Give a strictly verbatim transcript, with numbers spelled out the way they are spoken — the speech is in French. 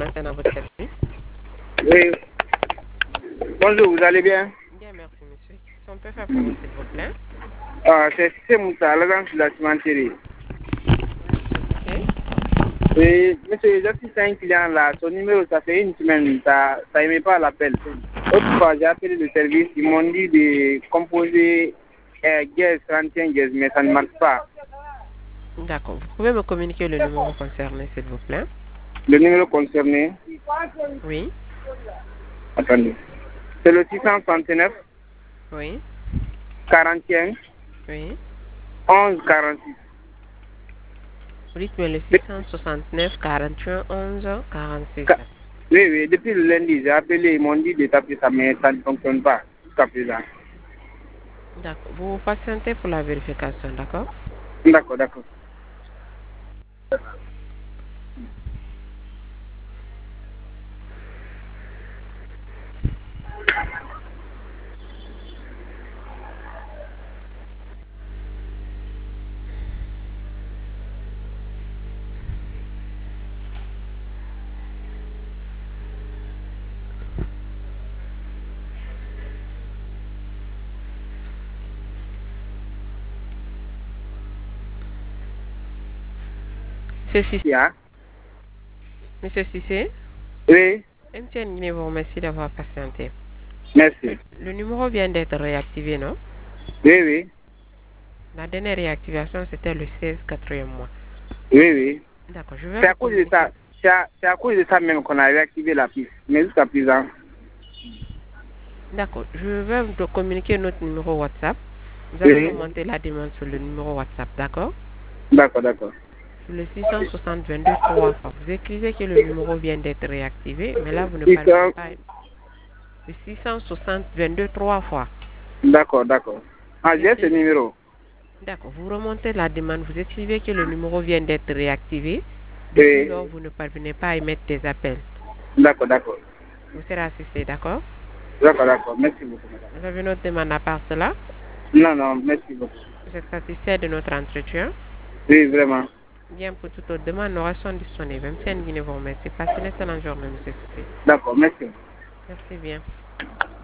l'antenne à votre service. Oui. Bonjour, vous allez bien? Bien, merci, monsieur. Qu'est-ce qu'on peut faire pour vous, s'il vous plaît? Ah, c'est Cissé Moussa, l'agence de la cimenterie. Oui, Oui, monsieur, j'assiste à un client là. Son numéro, ça fait une semaine. Ça n'aimait pas l'appel. Autrefois, j'ai appelé le service. Ils m'ont dit de composer euh, gaz, trente et un gaz, mais ça ne marche pas. d'accord. Vous pouvez me communiquer le numéro concerné, s'il vous plaît? Le numéro concerné, Oui, attendez, c'est le six cent soixante-neuf, oui, quarante et un, oui. onze, quarante-six. Vous dites le six cent soixante-neuf, quarante et un, onze, quarante-six. Ca- Oui, oui, depuis le lundi, j'ai appelé, ils m'ont dit de taper ça, mais ça ne fonctionne pas jusqu'à présent. D'accord. Vous patientez pour la vérification, d'accord? D'accord, d'accord. Monsieur Cissé. Yeah. Monsieur Cissé, Oui, M T N Guinée vous remercie d'avoir patienté. merci. Le numéro vient d'être réactivé, non? Oui, oui, La dernière réactivation, c'était le seize, quatrième mois. oui, oui. D'accord, je vais C'est vous à cause de ça, communiquer. c'est à, c'est à cause de ça même qu'on a réactivé la piste. Mais jusqu'à présent, D'accord, je vais vous communiquer notre numéro WhatsApp. Vous allez oui. remonter la demande sur le numéro WhatsApp, d'accord? D'accord, d'accord. Sur le six cent soixante vingt-deux trois fois. Vous écrivez que le numéro vient d'être réactivé, mais là, vous ne six parvenez cents. pas. Le six cent soixante vingt-deux trois fois. D'accord, d'accord. Ah, Vous j'ai ce écrivez- numéro. D'accord, vous remontez la demande, vous écrivez que le numéro vient d'être réactivé. Depuis Oui. lors, vous ne parvenez pas à émettre des appels. D'accord, d'accord. Vous serez assisté, d'accord? D'accord, d'accord. Merci beaucoup, madame. Vous avez notre demande à part cela. Non, non, merci beaucoup. Vous êtes satisfait de notre entretien. Oui, vraiment. Bien, pour toute autre demande, nous restons disponibles. Même si vous remercie. Passez une excellente journée, monsieur Cissé. D'accord, merci. Merci bien.